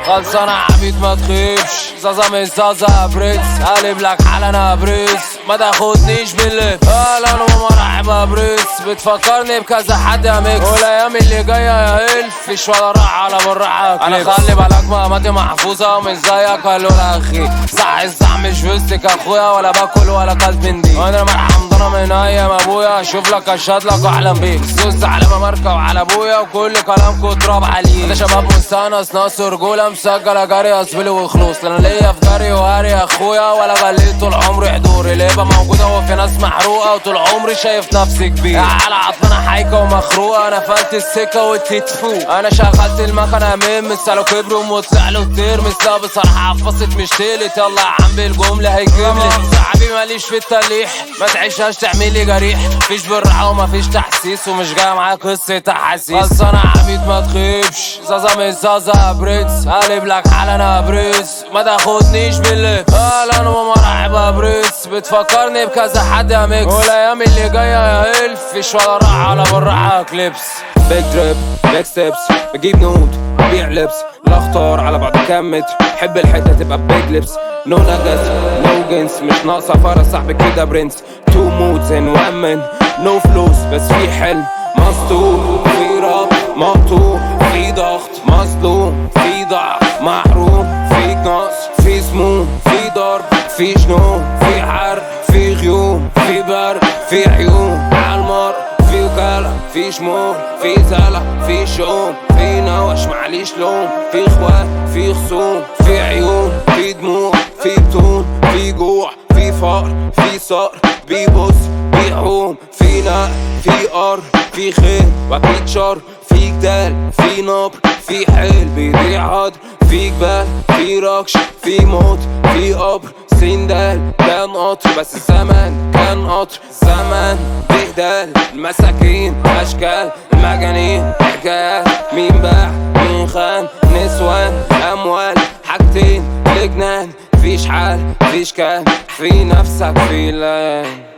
خلصانة عبيد ما تخيبش، زازا مش زازا بريس، قالب لك حالنا بريس، ما تاخدنيش باللي اهلا ومرحبا بريس. بتفكرني بكذا حد يا ميكس، والايام اللي جايه يا الف فيش ولا راح على بالراحه. انا خلي بالك مقاماتي محفوظه ومش زيك قالوا اخي صح الصح مش وسطك اخويا، ولا باكل ولا كلت من دي. انا مرحم ضنا من ايام ابويا، اشوف لك اشهد لك واحلم بيك. سوس علامه ماركه وعلى ابويا وكل كلامكم تراب عليه. انا شباب مستانس ناس رجوله مسجله جري اصبلي وخلوص، انا ليا في جري وهري يا اخويا، ولا غليت طول عمري حضوري. ليبه موجوده وفي ناس محروقه وطول عمري شايف نفسي كبير. على عطلانه حايكه ومخروقه، انا فلت السكه والتتفوق. انا شغلت المكنه من مثاله كبر وطلع له الترمس. لا بصراحه عفصت مش تلت، يلا يا عم بالجمله هيكملت. صاحبي ماليش في التليح، ما تعيشهاش تعملي جريح. مفيش بالراحه ومفيش تحسيس، ومش جايه معايا قصه احاسيس. خلصانه عبيد ما تخيبش، زازا مش زازا بريس، قالب لك حالنا بريس، ما تاخدنيش باللي اهلا ومرحبا بريس. بتفكرني بكذا حد يا ميكس، والايام اللي جايه يا الف فيش ولا راح على بالراحه كليبس. بيج تريب بيج ستيبس، بجيب نود ببيع لبس، لا اختار على بعض كام متر، حب الحته تبقى بيج لبس. نو نجس نو جنس، مش ناقصه فرس صاحبي كده برنس. تو مودز نومن نو فلوس بس في حلم مسطول، في راب مقطوع، في ضغط مظلوم، في ضعف محروم، في نقص، في سموم، في ضرب، في جنون، في حرب، في غيوم، في برد، في عيون عالمر، في وكالة، في شمول، في زلة، في شؤون، في نوش معليش لوم، في اخوات، في خصوم، في عيون، في دموع، في بطون، في جوع، في فقر، في صقر، بيبص بيعوم، في نار، في قر، في خير واكيد شر، في جدال، في نبر، في حيل بيضيع هدر، في جبال، في ركش، في موت، في قبر، سندال كان قطر بس الزمن كان قطر. زمن بهدال المساكين اشكال المجانين حكايات، مين باع مين خان، نسوان اموال حاجتين لجنان، فيش حال فيش كان في نفسك في لان.